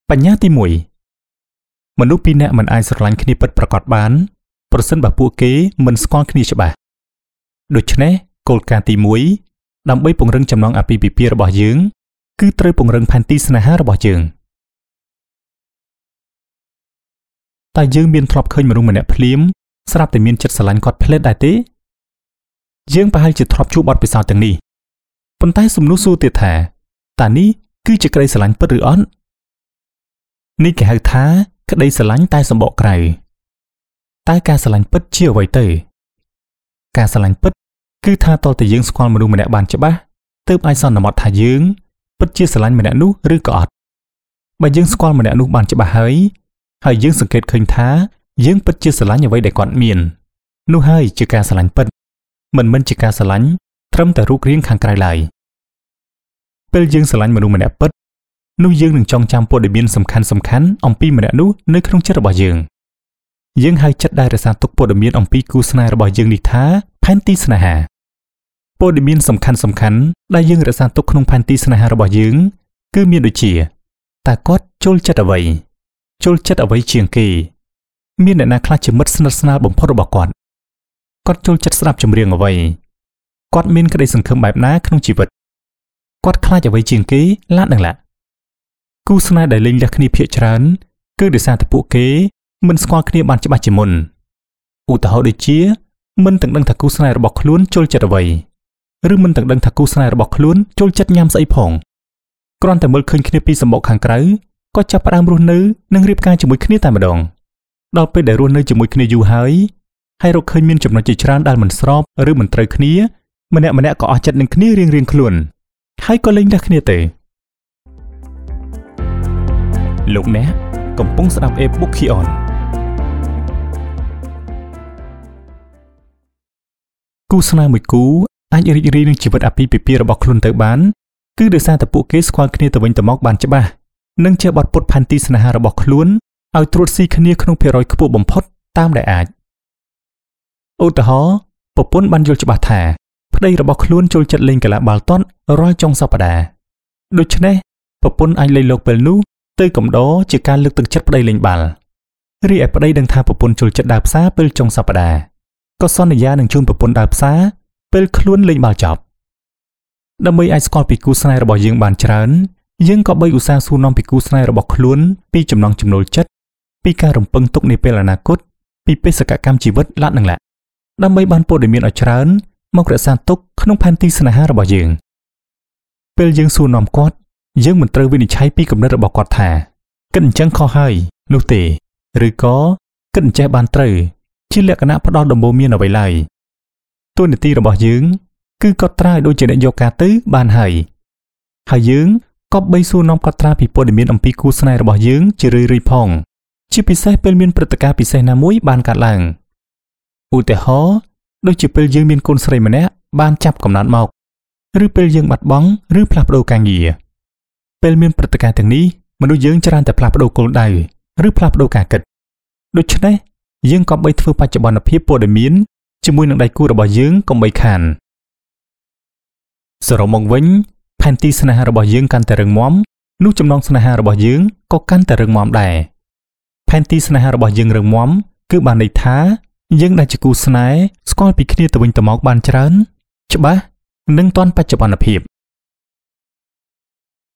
បញ្ញាទី1មនុស្សពីរនាក់មិនអាចស្រឡាញ់គ្នាពិតប្រាកដបានប្រសិនបើពួកគេមិនស្គាល់គ្នាច្បាស់ដូច្នេះគោលការណ៍ទី1ដើម្បីពង្រឹងចំណងអាពាហ៍ពិពាហ៍របស់យើងគឺត្រូវពង្រឹងផែនទីស្នេហារបស់យើងតែយើងមានធ្លាប់ឃើញមនុស្សម្នាក់ភ្លាមស្រាប់តែមានចិត្តស្រឡាញ់គាត់ភ្លាមដែរទេយើងប្រហែលជាធ្លាប់ជួបបទពិសោធន៍ទាំងនេះប៉ុន្តែសំណួរសួរទៀតថាតើនេះគឺជាក្តីស្រឡាញ់ពិតឬអត់នេះគេហៅថាក្តីស្រឡាញ់តែសម្បកក្រៅតើការស្រឡាញ់ពិតជាអ្វីទៅការស្រឡាញ់ពិតគឺថាតើតើយើងស្គាល់មនុស្សម្នាក់បានច្បាស់ទើបអាចសន្មត់ថាយើងពិតជាស្រឡាញ់ម្នាក់នោះឬក៏អត់បើយើងស្គាល់ម្នាក់នោះបានច្បាស់ហើយយើងសង្កេតឃើញថាយើងពិតជាស្រឡាញ់អ្វីដែលគាត់មាននោះហើយជាការស្រឡាញ់ពិតមិនជាការស្រឡាញ់ត្រឹមតែរូបរាងខាងក្រៅឡើយពេលយើងស្រឡាញ់មនុស្សម្នាក់ពិតនោះយើងនឹងចងចាំព័ត៌មានសំខាន់អំពីម្នាក់នោះនៅក្នុងចិត្តរបស់យើងហៅចិត្តដែលរក្សាទុកព័ត៌មានអំពីគូស្នេហ៍របស់យើងនេះថាផែនទីស្នេហាព័ត៌មានសំខាន់ដែលយើងរក្សាទុកក្នុងផែនទីស្នេហារបស់យើងគឺមានដូចជាតើគាត់ចូលចិត្តអ្វីជាងគេមានអ្នកណាខ្លះជាមិត្តស្និទ្ធស្នាលបំផុតរបស់គាត់ចូលចិត្តស្ដាប់ចម្រៀងអ្វីគាត់មានក្តីសង្ឃឹមបែបណាក្នុងជីវិតគាត់ខ្លាចអ្វីជាងគេឡាគូស្នេហ៍ដែលលែងលះគ្នាភាគច្រើនគឺដោយសារតែពួកគេមិនស្គាល់គ្នាបានច្បាស់ជាមុនឧទាហរណ៍ដូចជាមិនទាំងដឹងថាគូស្នេហ៍របស់ខ្លួនចូលចិត្តអ្វីឬមិនទាំងដឹងថាគូស្នេហ៍របស់ខ្លួនចូលចិត្តញ៉ាំស្អីផងគ្រាន់តែមើលឃើញគ្នាពីសម្បកខាងក្រៅក៏ចាប់ផ្ដើមរស់នៅនិងរៀបការជាមួយគ្នាតែម្ដងដល់ពេលដែលរស់នៅជាមួយគ្នាយូរហើយរកឃើញមានចំណុចជាច្រើនដែលមិនស្របឬមិនត្រូវគ្នាម្នាក់ក៏អស់ចិត្តនឹងគ្នារៀងខ្លួនហើយក៏លែងលះគ្នាទៅលោកអ្នកកំពុងស្ដាប់ e-book Kion គូស្នេហ៍មួយគូអាចរីករាយនឹងជីវិតអាពាហ៍ពិពាហ៍របស់ខ្លួនទៅបានគឺដោយសារតែពួកគេស្គាល់គ្នាទៅវិញទៅមកបានច្បាស់និងចេះបត់ពុតផែនទីស្នេហារបស់ខ្លួនឲ្យត្រួតស៊ីគ្នាក្នុងភាគរយខ្ពស់បំផុតតាមដែលអាចឧទាហរណ៍ប្រពន្ធបានយល់ច្បាស់ថាប្តីរបស់ខ្លួនចូលចិត្តលេងកីឡាបាល់ទាត់រាល់ចុងសប្តាហ៍ដូច្នេះប្រពន្ធអាចលេងលោកពេលនោះទៅកំដរជាការលើកទឹកចិត្តប្តីលេងបាល់រីឯប្តីដឹងថាប្រពន្ធចូលចិត្តដើរផ្សារពេលចុងសប្តាហ៍ក៏សន្យានឹងជូនប្រពន្ធដើរផ្សារពេលខ្លួនលេងបាល់ចប់ដើម្បីអាចស្គាល់ពីគូស្នេហ៍របស់យើងបានច្រើនយើងក៏បីឧស្សាហ៍សួរនាំពីគូស្នេហ៍របស់ខ្លួនពីចំណង់ចំណូលចិត្តពីការរំពឹងទុកនាពេលអនាគតពីបេសកកម្មជីវិតដើម្បីបានព័ត៌មានឲ្យច្រើនមករក្សាទុកក្នុងផែនទីស្នេហារបស់យើងពេលយើងសួរនាំគាត់យើងមិនត្រូវវិនិច្ឆ័យពីគំនិតរបស់គាត់ថាគិតអញ្ចឹងខុសហើយនោះទេឬក៏គិតអញ្ចេះបានត្រូវជាលក្ខណៈផ្ដោតដំបូន្មានអ្វីឡើយតួនាទីរបស់យើងគឺកត់ត្រាឲ្យដូចជាអ្នកយកការទៅបានហើយយើងក៏បីសួរនាំកត់ត្រាពីព័ត៌មានអំពីគូស្នេហ៍របស់យើងជារឿយៗផងជាពិសេសពេលមានព្រឹត្តិការណ៍ពិសេសណាមួយបានកើតឡើងឧទាហរណ៍ដូចជាពេលយើងមានកូនស្រីម្នាក់បានចាប់កំណើតមកឬពេលយើងបាត់បង់ឬផ្លាស់ប្ដូរការងារពេលមានព្រឹត្តិការណ៍ទាំងនេះមនុស្សយើងច្រើនតែផ្លាស់ប្ដូរគោលដៅឬផ្លាស់ប្ដូរការគិតដូច្នេះយើងក៏បីធ្វើបច្ចុប្បន្នភាពព័ត៌មានជាមួយនឹងដៃគូរបស់យើងកុំបីខានសរុបមកវិញផែនទីស្នេហារបស់យើងកាន់តែរឹងមាំនោះចំណងស្នេហារបស់យើងក៏កាន់តែរឹងមាំដែរផែនទីស្នេហារបស់យើងរឹងមាំគឺបានន័យថាយើងដែលជាគូស្នេហ៍ស្គាល់ពីគ្នាទៅវិញទៅមកបានច្រើនច្បាស់និងទាន់បច្ចុប្បន្នភាព